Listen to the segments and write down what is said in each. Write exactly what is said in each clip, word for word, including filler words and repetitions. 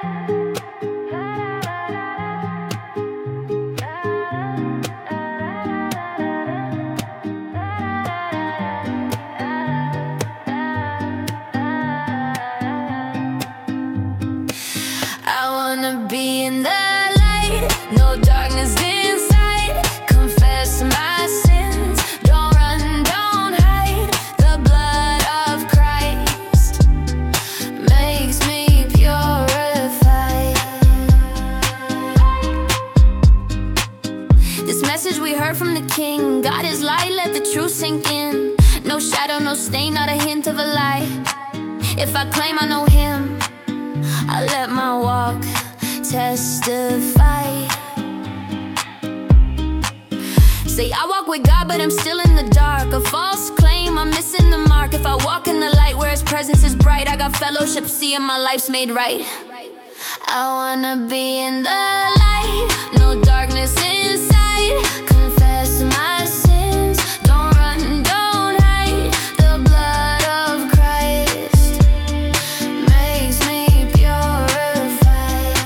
wanna be in the light, no darkness inside. Confess my sins, don't run, don't hide. The blood of Christ makes me purified. This message we heard from the King. God is light, let the truth sink in. No shadow, no stain, not a hint of a lie. If I claim I know Him, I let my walk testify. Say I walk with God, but I'm still in the dark. A false claim, I'm missing the mark. If I walk in the light where His presence is bright, I got fellowship, seeing my life's made right. I wanna be in the light, no darkness inside. Confess my sins, don't run, don't hide. The blood of Christ makes me purified.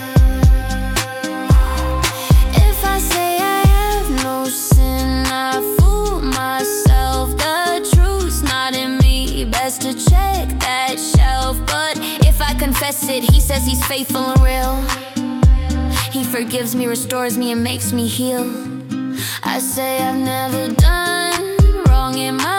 If I say I have no sin, I fool myself. The truth's not in me, best to check that shelf. But if I confess it, He says He's faithful and real. He forgives me, restores me, and makes me heal. I say I've never done wrong in my